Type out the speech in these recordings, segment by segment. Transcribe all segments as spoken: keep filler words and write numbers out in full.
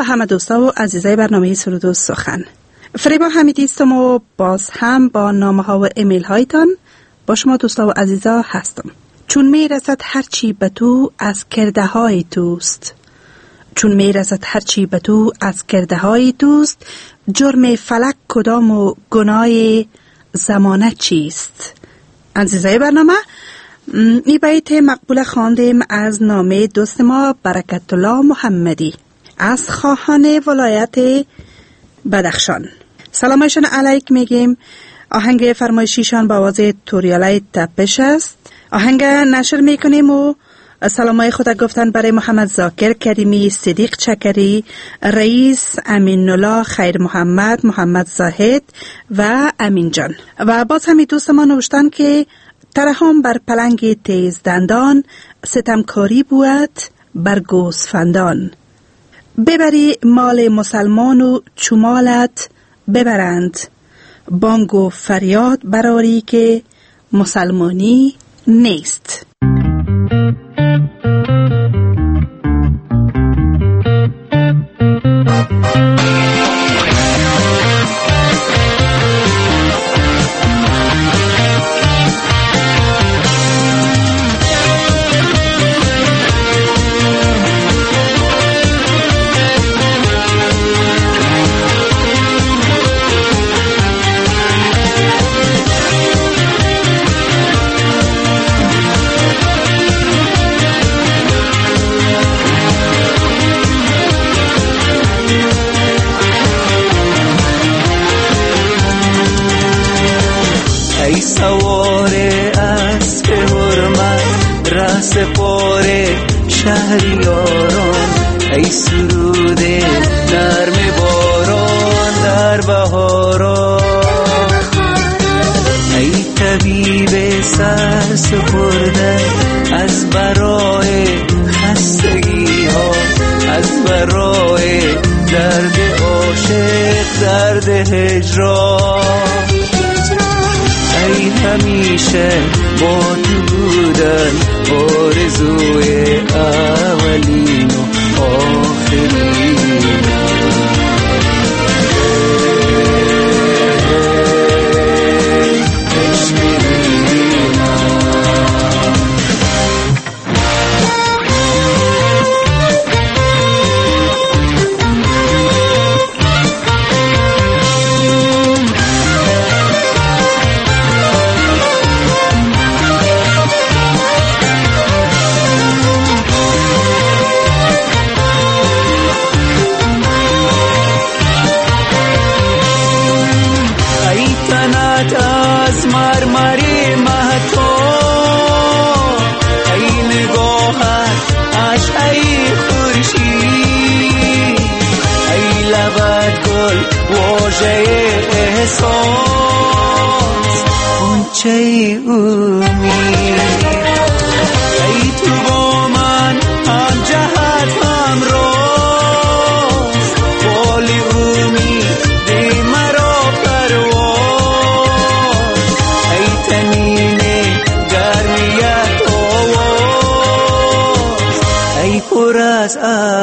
همه دوستا و عزیزای برنامه سرود و سخن. فریبا حمیدی هستم و باز هم با نامه ها و ایمیل هایتان با شما دوستا و عزیزا هستم. چون می رسد هر چی به تو از کرده های توست، چون می رسد هر چی به تو از کرده های توست، جرم فلک کدام و گناه زمانه چیست؟ عزیزای برنامه، این بیت مقبول خواندیم از نامه دوست ما برکت الله محمدی از خواهان ولایت بدخشان. سلامشان علیک میگیم. آهنگ فرمایشیشان با آواز توریالای تپش است. آهنگ نشر میکنیم و سلامای خود گفتن برای محمد زاکر کریمی، صدیق چکری، رئیس امین الله، خیر محمد، محمد زاهد و امین جان. و باز همی دوست ما نوشتن که ترحم بر پلنگ تیز دندان، ستمکاری بود بر گوسفندان. ببری مال مسلمان و چمالت ببرند، بانگ و فریاد براری که مسلمانی نیست. سپاره شهریاران، ای سرود نرم باران در بهاران، ای طبیب سر سپرده از برای خستگی ها، از برای درد عاشق، درد هجران، ای همیشه با تو بودن آرزوی اولین و آخرین. احساس اونچه امید، ای تو با من هم جهت هم راست، بالی امید دی مرا پرواز، ای تنین گرمیت آواز، ای پر از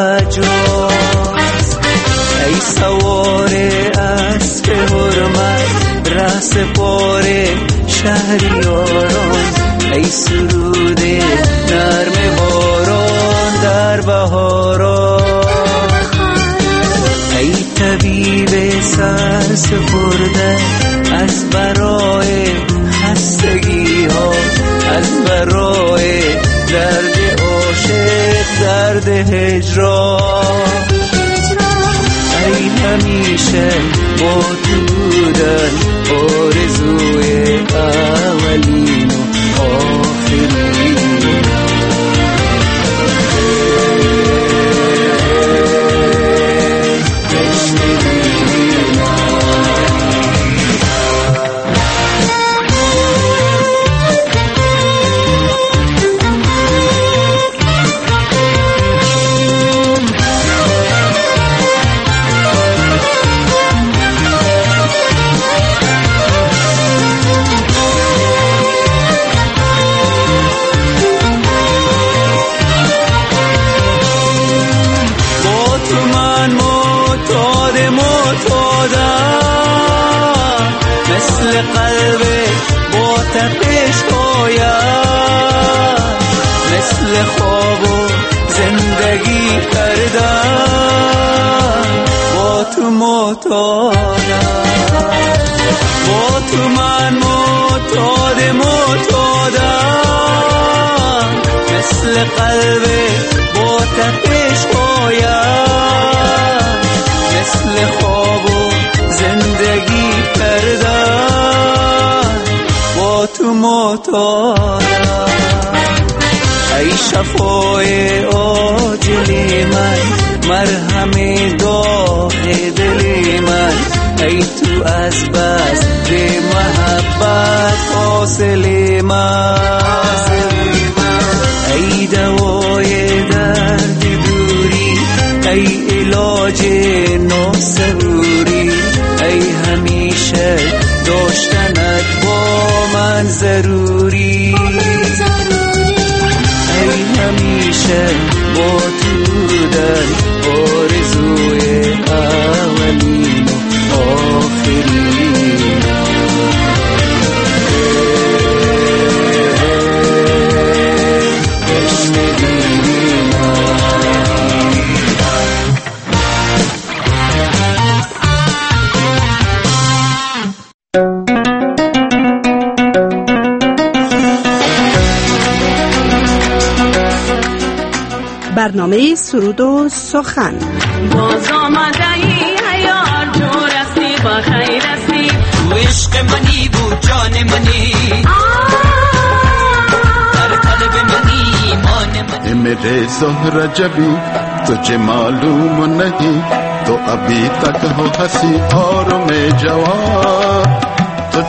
اجاز، ای سوار اسب حرمت رس پاره شهریاران، ای سرود نرم باران در بهاران، ای طبیب سر سپرده از برای خستگی ها، از برای درد عاشق، درد هجران، ای همیشه با تو بودن آرزوی اولین و آخرین. زندگی کردم با تو معتادم با تو من معتاد معتادم مثل قلب با تپش هایم مثل خواب و زندگی کردم با تو معتادم ای شفای عاجل من مرهم داغ دل من ای تو از بس به محبت حاصل من ای دوای درد دوری ای علاج ناصبوری ای همیشه داشتنت با من ضروری ای همیشه با تو بودن آرزوی اولین و آخرین برنامه سرود و سخن. باز آمده ای یار جور استی با خیر استی تو عشق منی بود جان منی در قلب منی ایمان منی मेरे ज़ोहरा जबी तुझे मालूम नहीं तो अभी तक हो हंसी और मैं जवान तो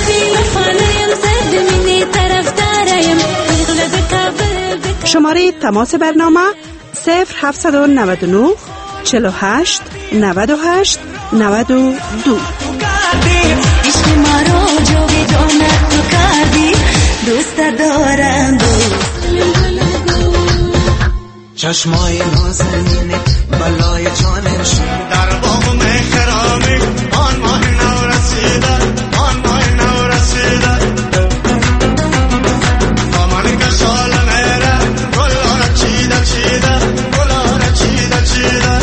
شماره تماس برنامه صفر هفتصد و نود و نه چهل و هشت نود و هشت نود و دو. عشق ما رو جاودانه تو کردی دوست دارم چشمای نازنینه بلای جانش در باغ مهرانی آن ماه نو رسیده آن ماه نو رسیده آمان کشال میره گلاره چیده چیده گلاره چیده چیده.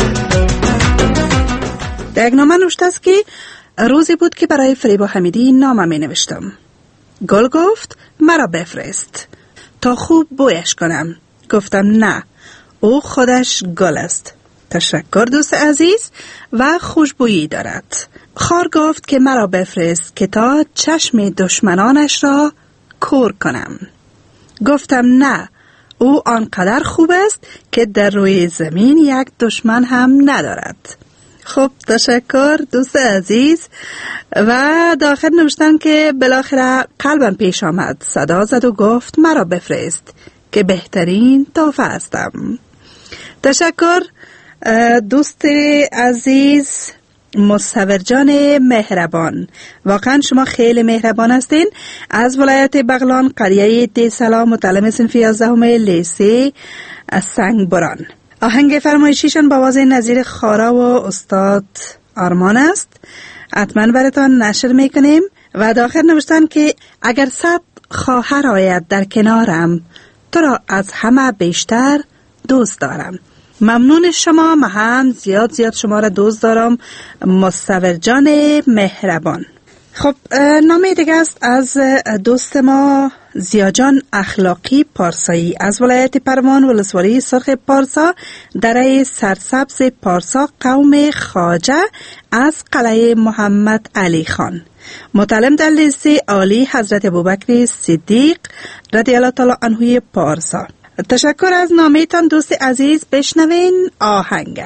در یک نامه نوشته است که روزی بود که برای فریبا حمیدی نامه می نوشتم. گل گفت مرا بفرست تا خوب بویش کنم. گفتم نه، او خودش گل است. تشکر دوست عزیز و خوشبویی دارد. خار گفت که مرا بفرست که تا چشم دشمنانش را کور کنم. گفتم نه، او آنقدر خوب است که در روی زمین یک دشمن هم ندارد. خب تشکر دوست عزیز. و داخل نوشتن که بالاخره قلبم پیش آمد، صدا زد و گفت مرا بفرست که بهترین تحفه هستم. تشکر دوست عزیز مصور جان مهربان، واقعا شما خیلی مهربان هستین. از ولایت بغلان قریه دی سلام متعلم صنف یازدهم لیسه سنگبران. آهنگ فرمایشیشان با آواز نظیر خارا و استاد آرمان است. حتما براتان نشر میکنیم. و داخل نوشتن که اگر صد خواهر آید در کنارم، تو را از همه بیشتر دوست دارم. ممنون شما، من هم زیاد زیاد شما را دوست دارم مصور جان مهربان. خب نامه دیگه است از دوست ما زیاجان اخلاقی پارسایی از ولایت پروان ولسوالی سرخ پارسا دره سرسبز پارسا قوم خواجه از قلعه محمد علی خان، متعلم در لیسه عالی حضرت ابوبکر صدیق رضی الله تعالی عنه پارسا. تشکر از نامه‌تان دوست عزیز. بشنوین آهنگ.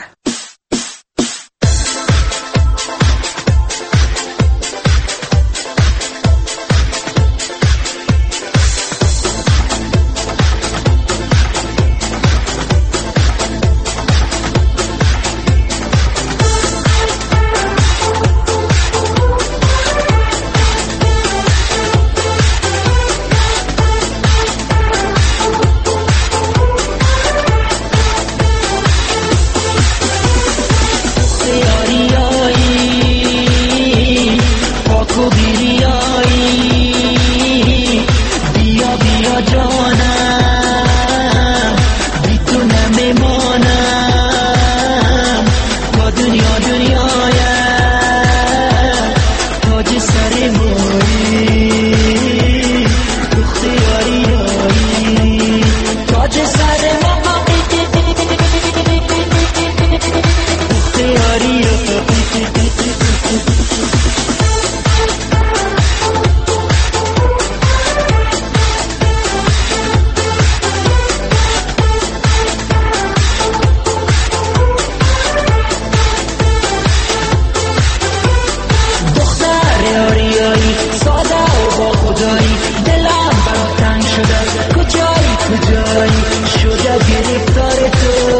شیدایی شده گرفتار تو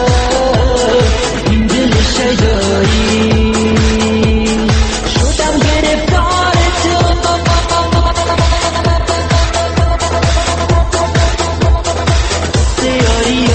این دل شیدایی شدم گرفتار تو دیاری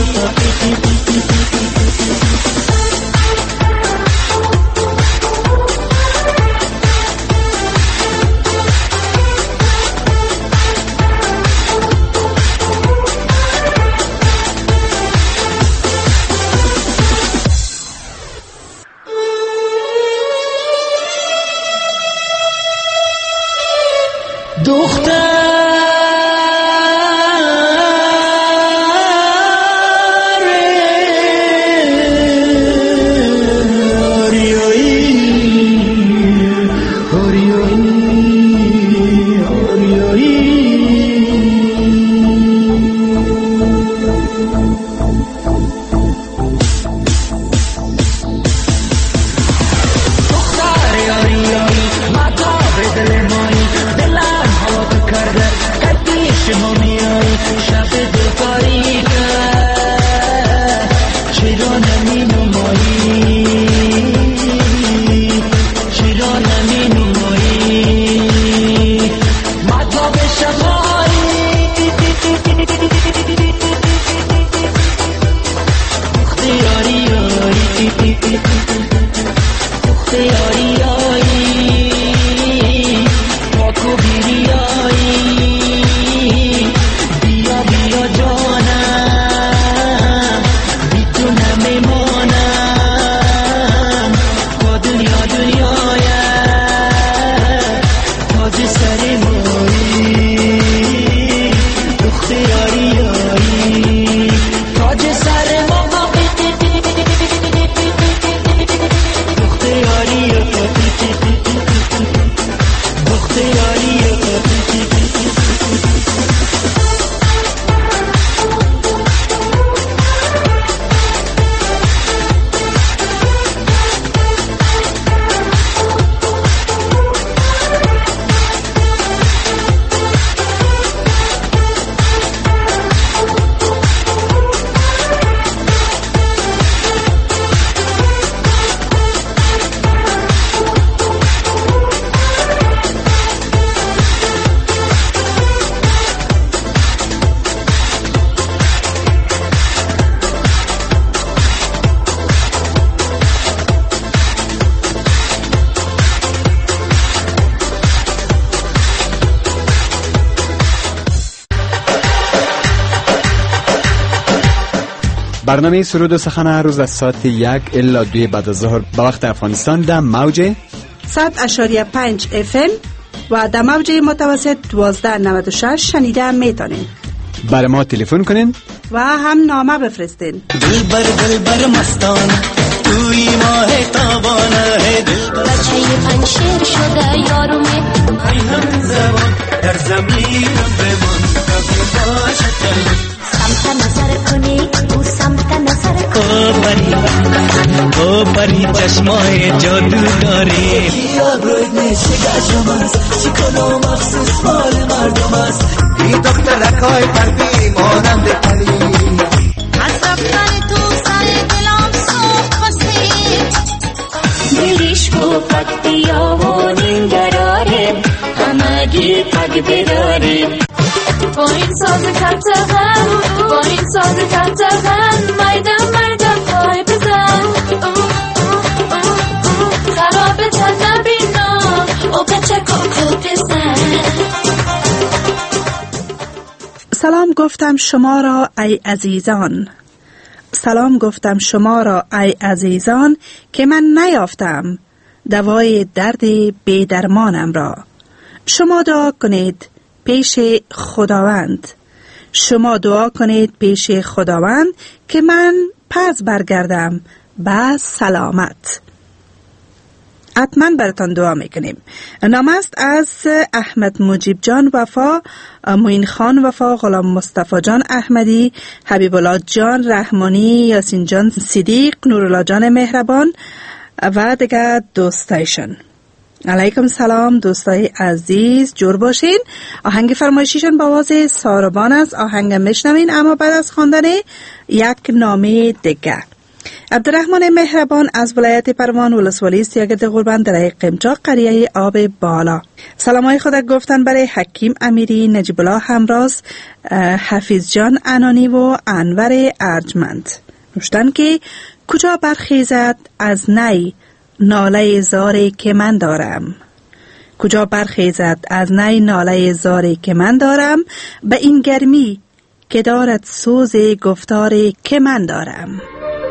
برنامه سرود و سخن هر روز از ساعت یک الا دوی بعد از ظهر به وقت افغانستان در موج صد اشاریه پنج اف ام و در موج متوسط دوازده نود و شش شنیده میتونین. برای ما تلفن کنین و هم نامه بفرستین. دل بر دل بر مستانه توی ماه تابانه ہے دل بچه پنشیر شده یارومه ای هم زبان در زمین بمان کبھی باشد سمت نظر کنی او سمت نظر کنی او پری او پری چشمای جادو داری بیا بروید میشه گشم است شکنو مخصوص مال مردم است ای دخترکای پردی مانند پلی از رفتن تو سر دلم سوخت خواستیم دلیش کو پک بیا و نینگراره همگی پک بداریم با این ساز کتغن با این ساز کتغن مردم مردم پای بزن خراب تن نبینا او بچه کوکو بزن. سلام گفتم شما را ای عزیزان، سلام گفتم شما را ای عزیزان که من نیافتم دوای درد بی‌درمانم را. شما دعا کنید پیش خداوند، شما دعا کنید پیش خداوند که من پس برگردم با سلامت. حتما براتان دعا میکنیم. نام است از احمد مجیب جان وفا، معین خان وفا، غلام مصطفی جان احمدی، حبیب الله جان رحمانی، یاسین جان صدیق، نورالله جان مهربان و دیگر دوستایشان. علیکم سلام دوستای عزیز، جور باشین. آهنگ فرمایشیشون با آواز ساربان است. آهنگ میشنوین، اما بعد از خواندن یک نامه دیگه. عبدالرحمن مهربان از ولایت پروان ولسوالی سیاگرد قربان در قمچاق قریه آب بالا سلامای خود گفتن برای حکیم امیری، نجیب الله همراز، حفیظ جان عنانی و انور ارجمند. نوشتن که کجا برخیزد از نی ناله زاری که من دارم، کجا برخیزد از نی ناله زاری که من دارم، به این گرمی که دارد سوز گفتاری که من دارم.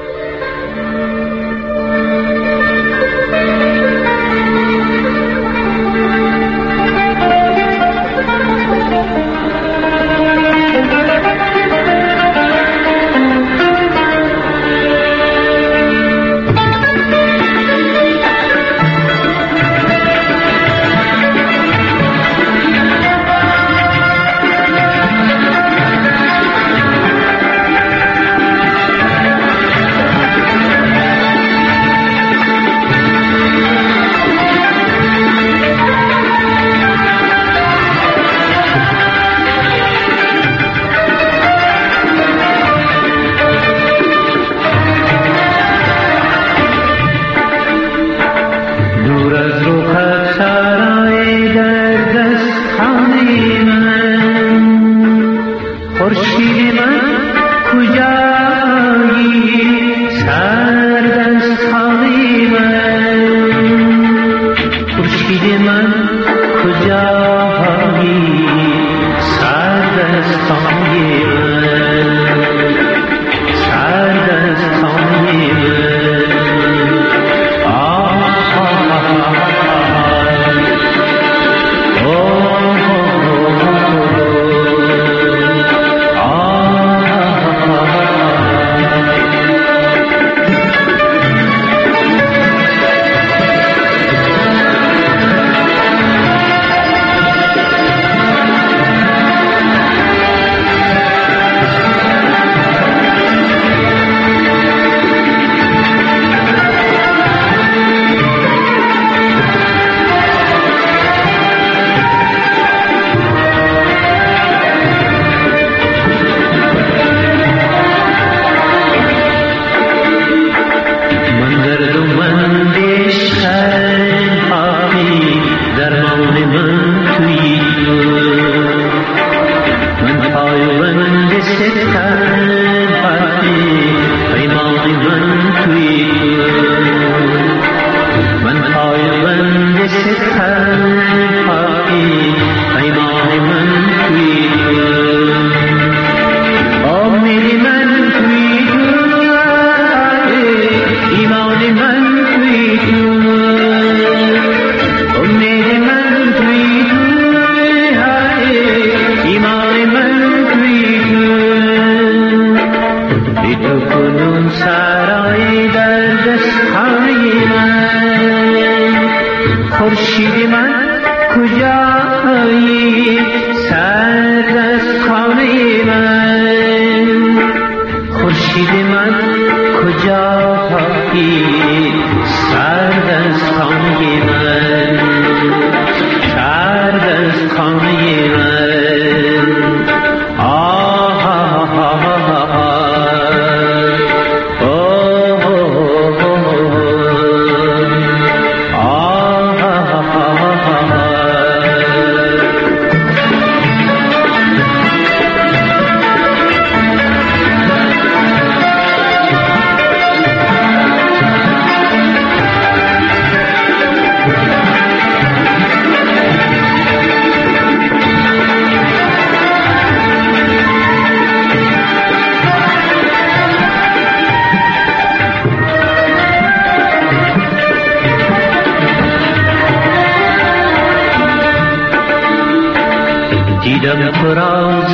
دیدم تو راز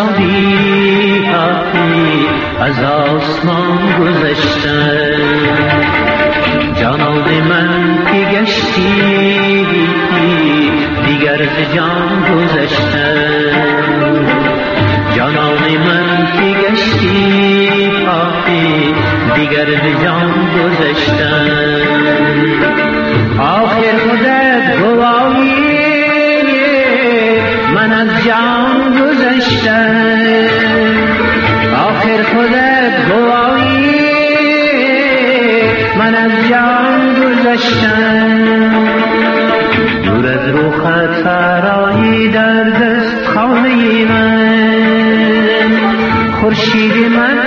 شادی آخی از آسمان گذشتن، جانان من که گشتی دیگر ز جان گذشتن، جانان من که گشتی آخی دیگر ز جان گذشتن. آخر خودت از جان گذشتم آخر خودت گواهی من از جان گذشتم دور از روخت فرایی در دست خانه من خورشید من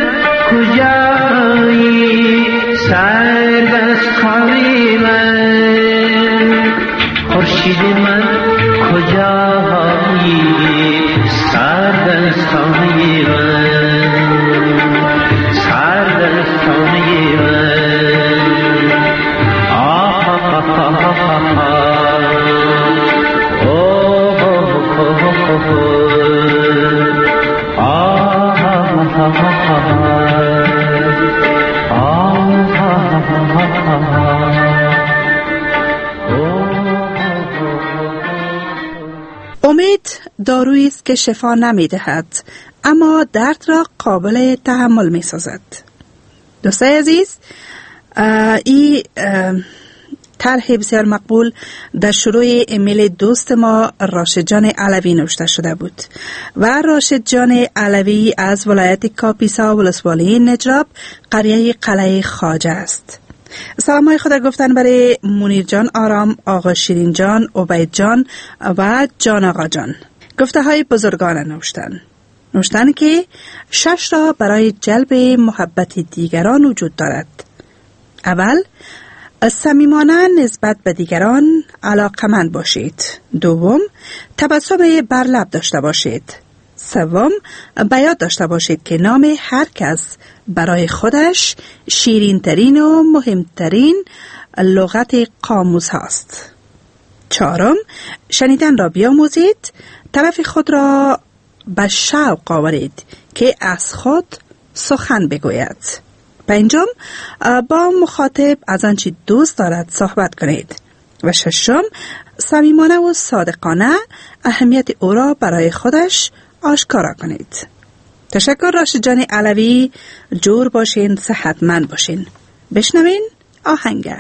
کجایی سر دست خانه من خورشید من کجایی سر دست خانه من سر دست خانه من آه آه آه آه امید دارویی است که شفا نمی‌دهد اما درد را قابل تحمل می‌سازد. دوستای عزیز، این طرح بسیار مقبول در شروع ایمیل دوست ما راشد جان علوی نوشته شده بود و راشد جان علوی از ولایت کاپیسا ولسوالی نجراب قریه قلعه خواجه است. سلام های خود گفتن برای منیر جان آرام، آقا شیرین جان، عبید جان و جان آقا جان. گفته های بزرگان نوشتن نوشتن که شش را برای جلب محبت دیگران وجود دارد. اول، صمیمانه نسبت به دیگران علاقمند باشید. دوم، تبسم بر لب داشته باشید. سوم، به یاد داشته باشید که نام هر کس برای خودش شیرین ترین و مهمترین لغت قاموس هست. چهارم، شنیدن را بیاموزید، طرف خود را به شوق آورید که از خود سخن بگوید. پنجم، با مخاطب از آنچه دوست دارد صحبت کنید. و ششم، صمیمانه و صادقانه اهمیت او را برای خودش آشکارا کنید. تشکر راشد جان علوی. جور باشین، صحتمند باشین. بشنوین آهنگ.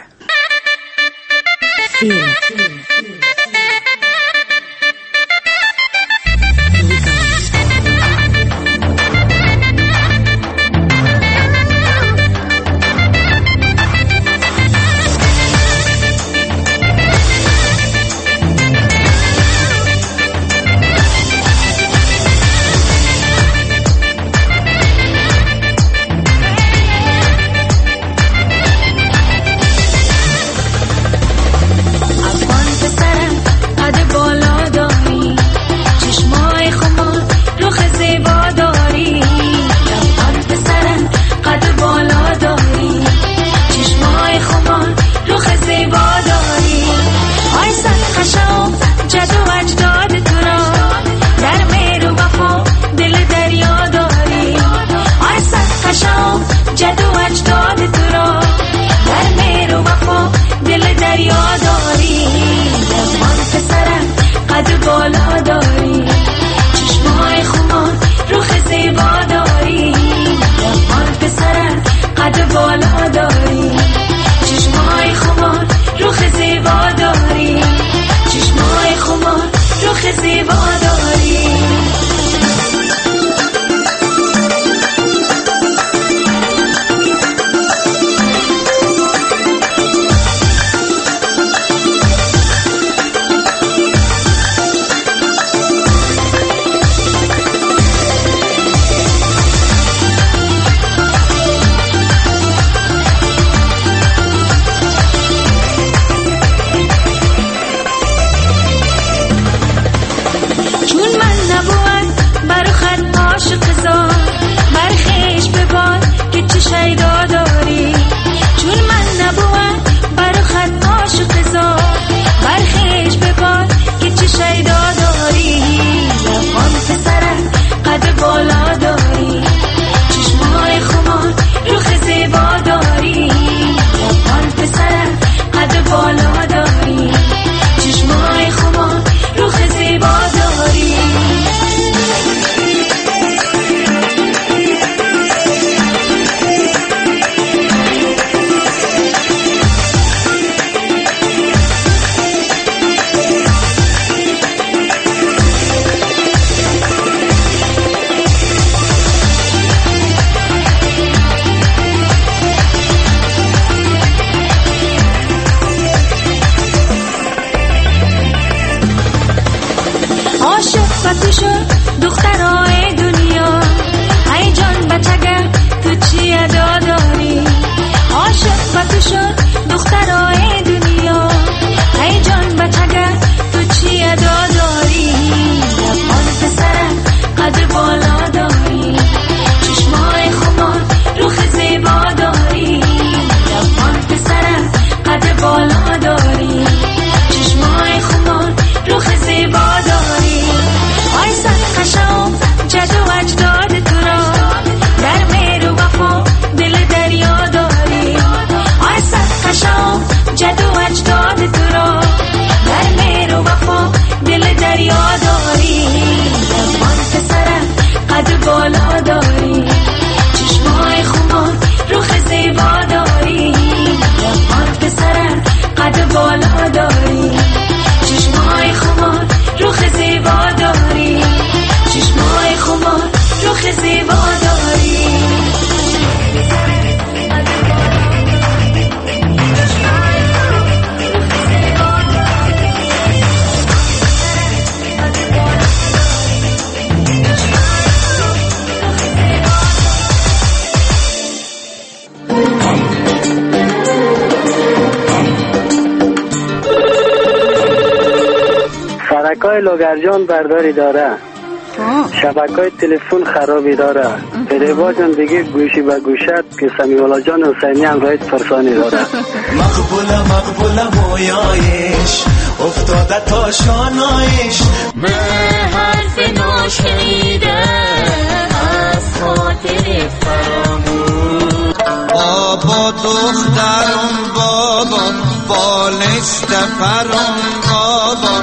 های لاگرجان برداری داره، شبکه های تلفن خرابی داره. فریبا جان دیگه گوشی به گوشت که سمیولا جان حسینی هم رایت فرسانی داره. مقبوله مقبوله مویایش افتاده تا شانایش، به حرف ناشنیده از خاطر فراموش. بابا دخترم بابا بالشت فرم بابا.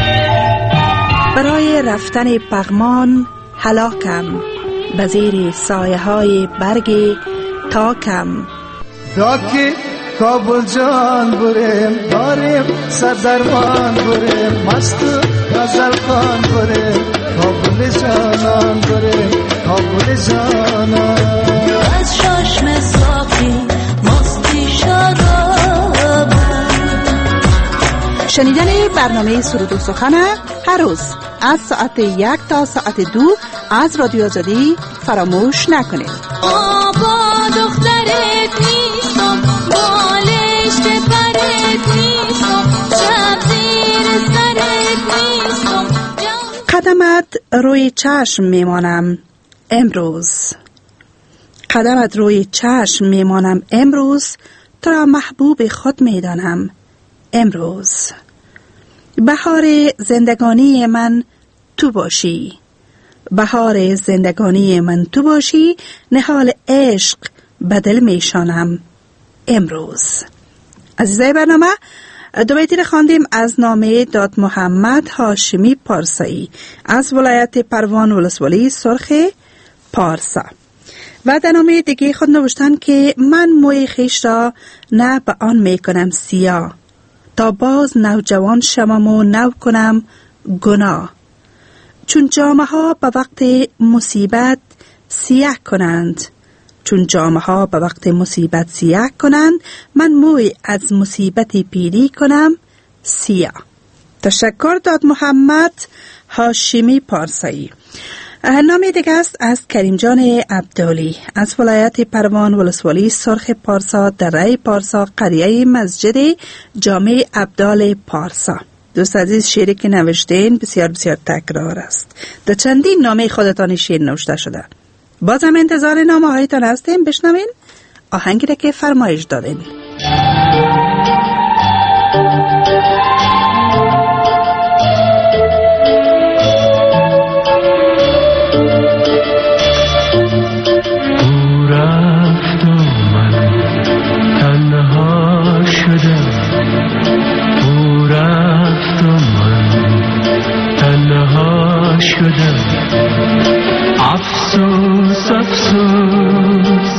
برای رفتن پغمان هلاکم، به زیر سایه های برگ تاکم. داکی کابل جان بریم داریم سردرمان بریم، مست غزل خان بریم کابل جانان بریم کابل جانان. از چشم صافی مستی شراب. شنیدن برنامه سرود و سخن هر روز از ساعت یک تا ساعت دو از رادیو آزادی فراموش نکنید. بابا دخترت نیستم، بالشت پرت نیستم، شب زیر سرت نیستم. قدمت روی چشم میمانم امروز، قدمت روی چشم میمانم امروز، تو را محبوب خود میدانم امروز. بهار زندگانی من تو باشی، بهار زندگانی من تو باشی، نهال عشق بدل میشانم امروز. عزیزای برنامه، دو بیتی را خواندیم از نامه داد محمد هاشمی پارسایی از ولایت پروان ولسوالی سرخ پارسا. و در نامه دیگه خود نوشتن که من موی خیش را نه به آن میکنم سیاه، تا باز نوجوان شوم و نو کنم گناه. چون جامه ها به وقت مصیبت سیاه کنند، چون جامه ها به وقت مصیبت سیاه کنند، من موی از مصیبت پیری کنم سیاه. تشکر داد محمد هاشمی پارسایی. نامی دیگه است از کریم جان عبدالی از ولایت پروان ولسوالی سرخ پارسا در رای پارسا قریه مسجد جامع عبدال پارسا. دوست عزیز، شعری که نوشتین بسیار بسیار تکرار است، در چندین نامه خودتان شعر نوشته شده. بازم انتظار نامه هایتان هستیم. بشنوین آهنگی را که فرمایش دادین. افسوس افسوس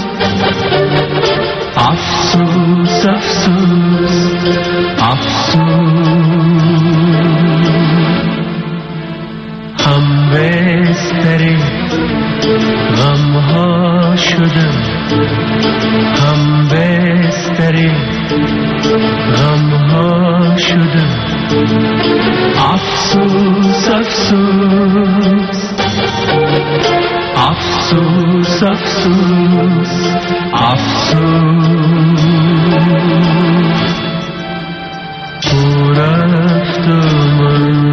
افسوس افسوس افسوس هم بستر غم ها شدم، هم بستر غم ها شدم. افسوس افسوس افسوس افسوس افسوس تو رفت من.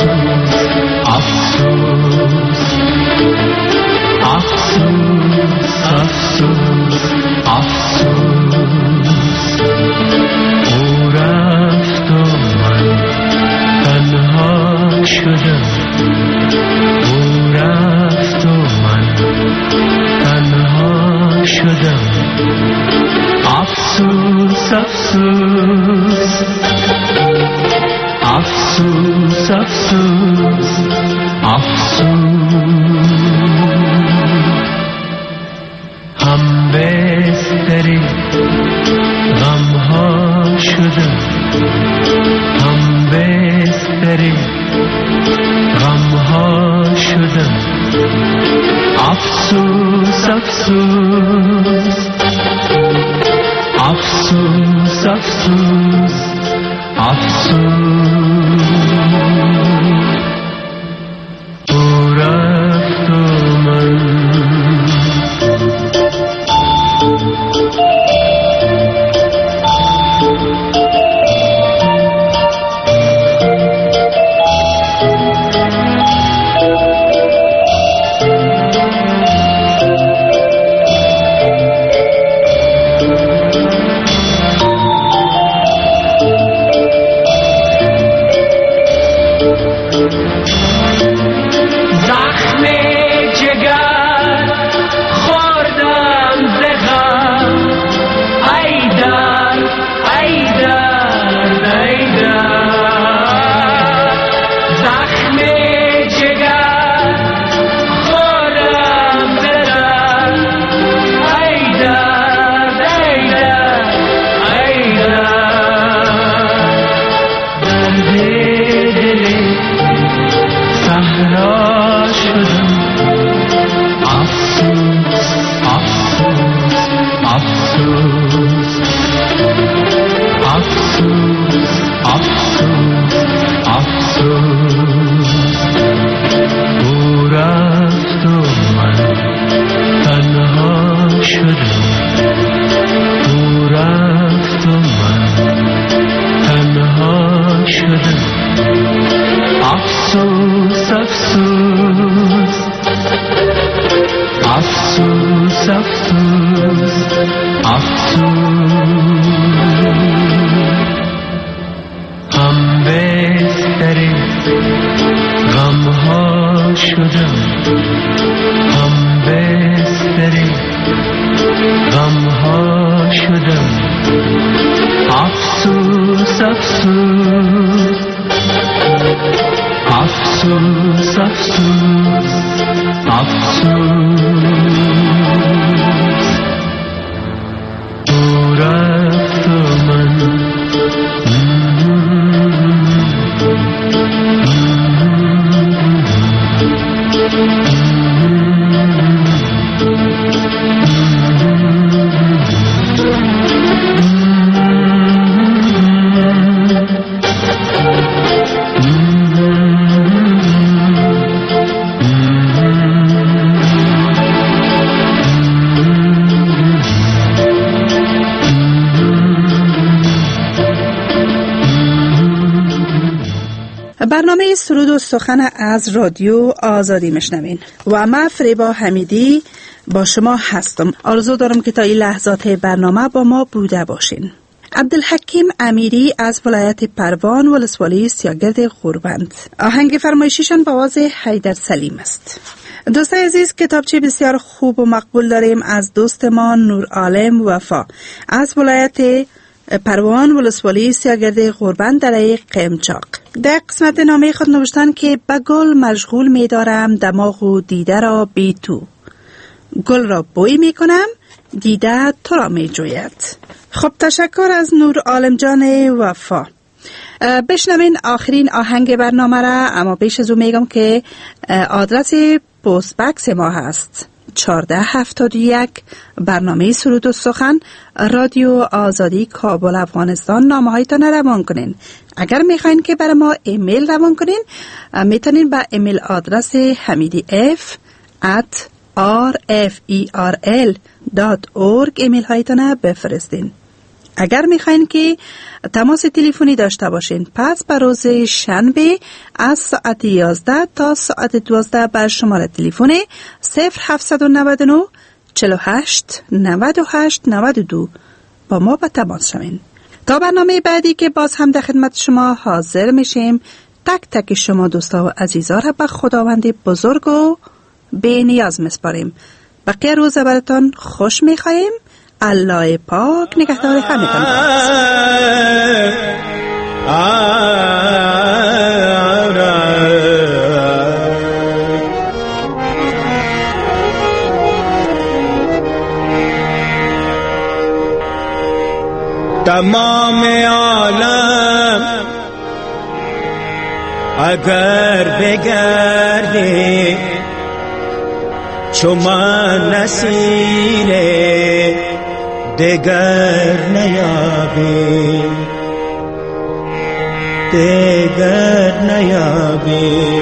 افسوس افسوس افسوس افسوس او رفت و من تنها شدم او رفت و من تنها شدم افسوس افسوس افسوس افسوس افسوس هم بستری غم ها شدم هم بستری غم ها شدم افسوس افسوس افسوس افسوس افسوس او رفت و من برنامه سرود و سخن از رادیو آزادی میشنوین و من فریبا حمیدی با شما هستم. آرزو دارم که تا این لحظات برنامه با ما بوده باشین. عبدالحکیم امیری از ولایت پروان ولسوالی سیاگرد غوربند. آهنگ فرمایشیشان با آواز حیدر سلیم است. دوستای عزیز، کتابچه بسیار خوب و مقبول داریم از دوست ما نور عالم وفا از ولایت پروان ولسوالی سیاگرد غوربند در قمچاق. در قسمت نامه خود نوشتن که به گل مشغول می دارم دماغ و دیده را بی تو، گل را بوی می کنم دیده تو را می جوید. خب تشکر از نور عالم جان وفا. بشنوین آخرین آهنگ برنامه را، اما پیش از او میگم که آدرس پست بکس ما هست چهارده هفتاد و یک، برنامه سرود و سخن، رادیو آزادی کابل افغانستان. نامه هایتان روان کنین. اگر میخواین که برای ما ایمیل روان کنین میتونین با ایمیل آدرس حمیدی اف ات آر اف ای آر ال دات اورگ ایمیل هایتان بفرستین. اگر میخواین که تماس تلفنی داشته باشین پس بر روز شنبه از ساعت یازده تا ساعت دوازده بر شماره تلفن صفر هفتصد و نود و نه چهل و هشت نود و هشت نود و دو با ما به تماس شوین. تا برنامه بعدی که باز هم در خدمت شما حاضر میشیم، تک تک شما دوستا و عزیزا را به خداوند بزرگ و بی نیاز میسپاریم. بقیه روز براتان خوش میخواهیم. الله پاک نگهدار همتان تمام عالم اگر بگردی چو من نسیر دگر نیابی دگر نیابی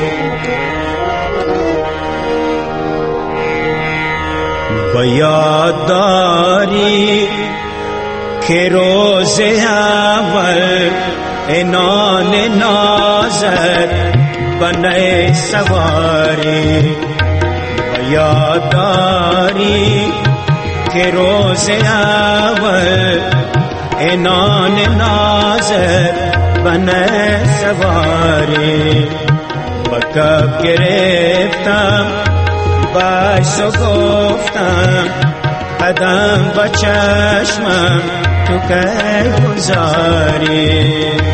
با یاد داری که روز اول انان نازر بنای سواری و یاد داری که روز اول انان نازر بنای سواری و کب گرفتم باش و گفتم قدم با چشمم تو که گذاری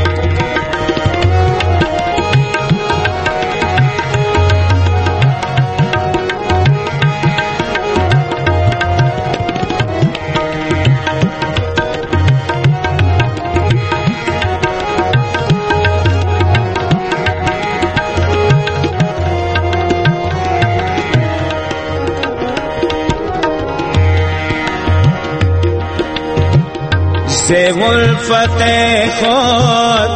ز ولفت خود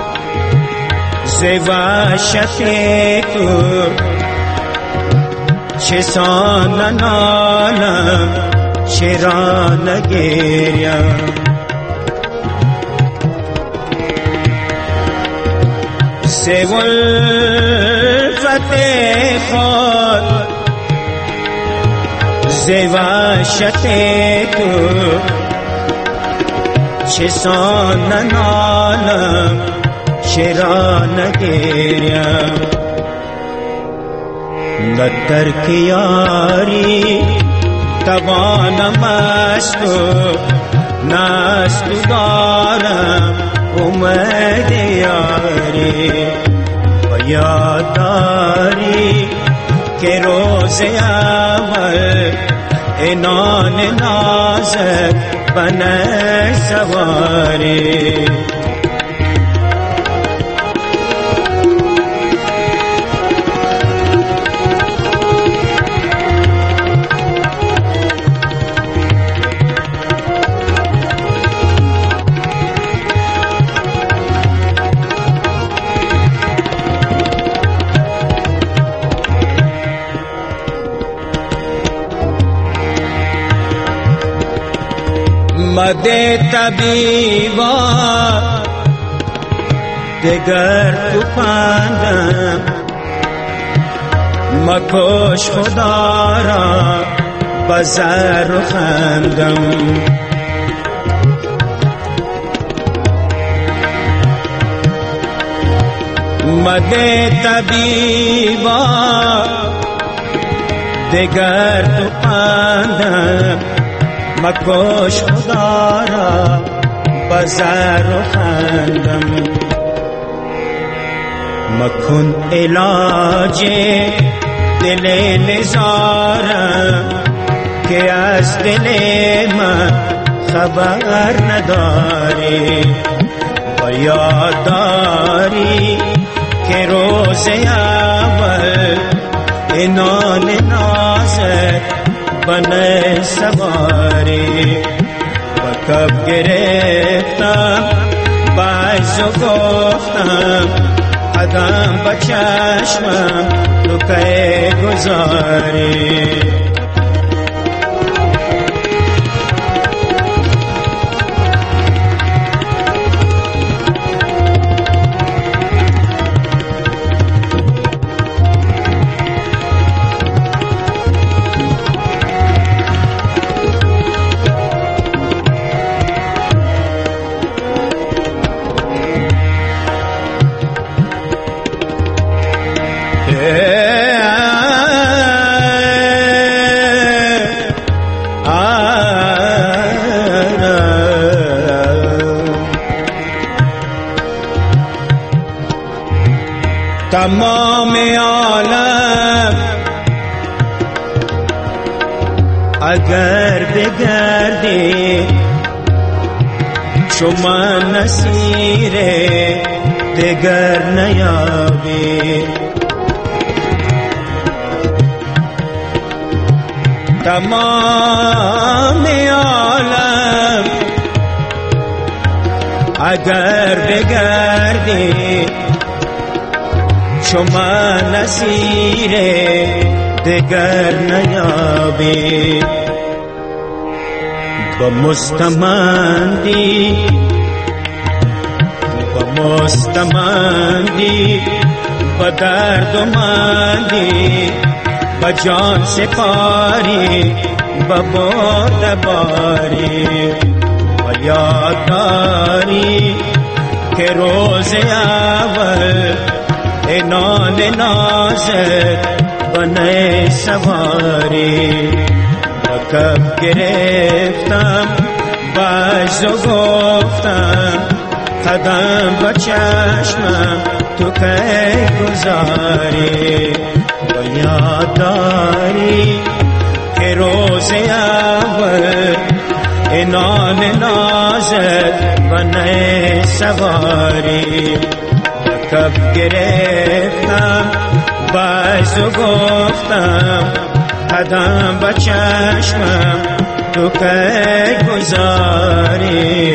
ز وحشت تو چه سان نالم چرا نگریم ز ولفت خود ز وحشت تو چه سان نالم چرا نگریم نه ترک یاری توانم از تو نه از تو دارم امید یاری و یاد داری که روز اول انان نازک بنای سواری مده طبیبا دگر تو پندم مکش خدا را بزر و خندم مده طبیبا دگر تو پندم مکش خدا را بزر و خندم مکن علاج دل نزارم که از دل من خبر نداری و یاد داری که روز اول انان نازک بنای سواری و کب گرفتم باز و گفتم قدم با چشمم تو که گذاری تمام عالم اگر بگردی شما نصیر دگر نیابی تمام عالم اگر بگردی شما نصیر دگر نیابی با مستمندی با مستمندی با درد و مندی با جان سپاری با باد باری و یاد داری که روز اول نان نازت بنه سواری با کف گرفتم باز و گفتم قدم با چشمم تو که گذاری و یاد داری که روز اول نان نازت بنه سواری کف گرفتم باز و گفتم قدم با چشمم تو که گذاری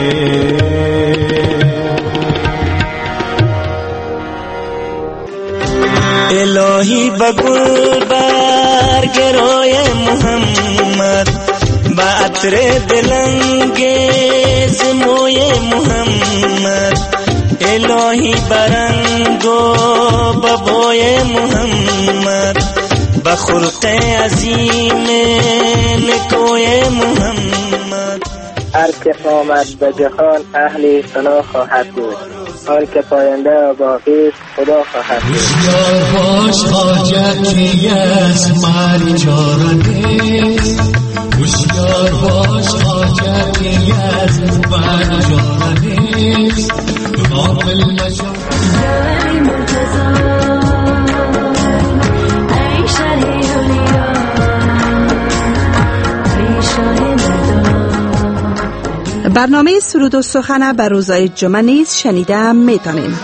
الهی بگل بر گروی محمد با عطر دلنگیز موی محمد الهی برنگو بابای محمد بخلق عظیم نکوی محمد هر که آمد به جهان اهل ثنا خواهد بود آن که پاینده و باقی است خدا خواهد بود هوشیار باش حاجتی از مر چاره نیست هوشیار باش حاجتی از مر چاره نیست غافل نشو ای مرتضی ای شهی اولیا ای شاه مردان. برنامه سرود و سخن بر روزهای جمعه نیز شنیدم میتونین.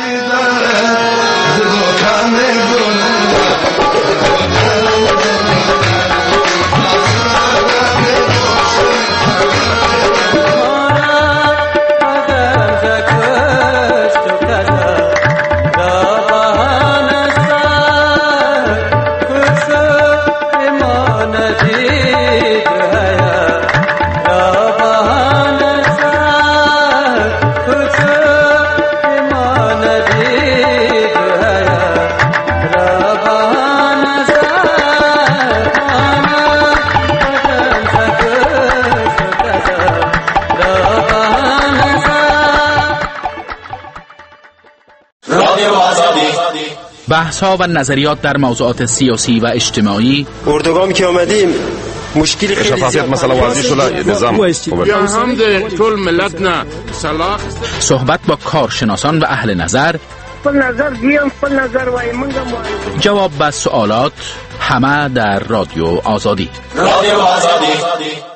بحث‌ها و نظریات در موضوعات سیاسی و اجتماعی. اردوگامی که آمدیم مشکل خیلی شفافیت مثلا واضح شده نظام یا هم ده طول ملت نه صلاح صحبت با کارشناسان و اهل نظر خپل نظر دیم خپل نظر وای منگم جواب به سوالات همه در رادیو آزادی. رادیو آزادی